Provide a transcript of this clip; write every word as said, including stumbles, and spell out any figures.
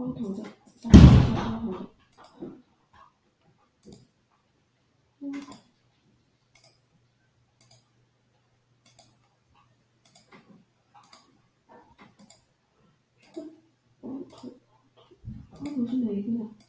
包头的，大家看一下包头的。嗯，包头，包头是哪一个呀？